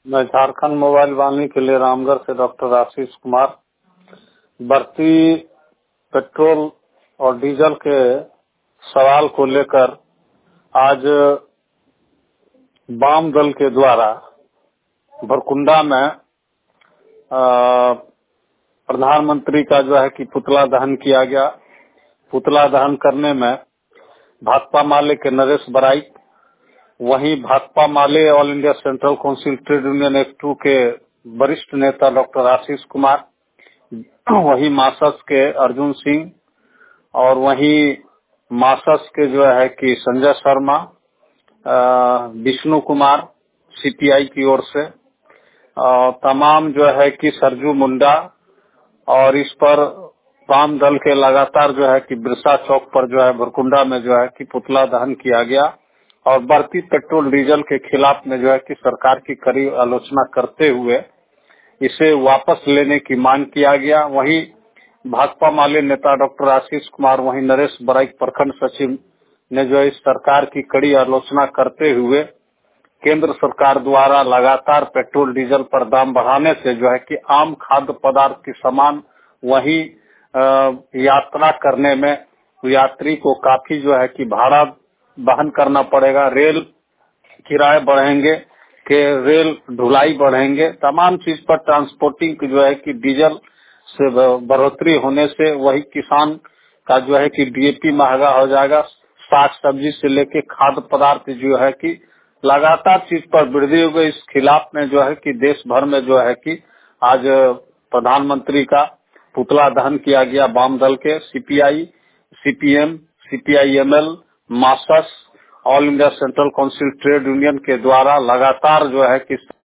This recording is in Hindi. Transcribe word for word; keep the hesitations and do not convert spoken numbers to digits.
मैं झारखंड मोबाइल वाहिनी के लिए रामगढ़ से डॉक्टर आशीष कुमार। बढ़ती पेट्रोल और डीजल के सवाल को लेकर आज वाम दल के द्वारा बरकुंडा में अ, प्रधानमंत्री का जो है कि पुतला दहन किया गया। पुतला दहन करने में भाकपा माले के नरेश बराइक, वहीं Bhakpa Male all India central council trade union act two के वरिष्ठ नेता डॉक्टर आशीष कुमार, वहीं मासस के अर्जुन सिंह और वहीं मासस के जो है कि संजय शर्मा, विष्णु कुमार सीपीआई की ओर से, अ, तमाम जो है कि सरजू मुंडा, और इस पर वाम दल के लगातार जो है कि बिरसा चौक पर जो है बरकुंडा में जो है कि पुतला दहन किया गया और बढ़ती पेट्रोल डीजल के खिलाफ में जो है कि सरकार की कड़ी आलोचना करते हुए इसे वापस लेने की मांग किया गया। वहीं भाकपा माले नेता डॉक्टर आशीष कुमार, वहीं नरेश बराइक प्रखंड सचिव ने जो है इस सरकार की कड़ी आलोचना करते हुए केंद्र सरकार द्वारा लगातार पेट्रोल डीजल पर दाम बढ़ाने से जो है कि आम खाद्य पदार्थ के समान वही यात्रा करने में यात्री को काफी जो है कि भाड़ा वहन करना पड़ेगा। रेल किराए बढ़ेंगे, के रेल ढुलाई बढ़ेंगे, तमाम चीज पर ट्रांसपोर्टिंग की जो है कि डीजल से बढ़ोतरी होने से वही किसान का जो है कि डीएपी महंगा हो जाएगा। साग सब्जी से लेके खाद्य पदार्थ जो है कि लगातार चीज पर वृद्धि हो गई। इस खिलाफ में जो है कि देश भर में जो है कि आज प्रधानमंत्री का पुतला दहन किया गया। वाम दल के CPI, CPM, CPIML, Masas, all India central council trade union के द्वारा लगातार जो है कि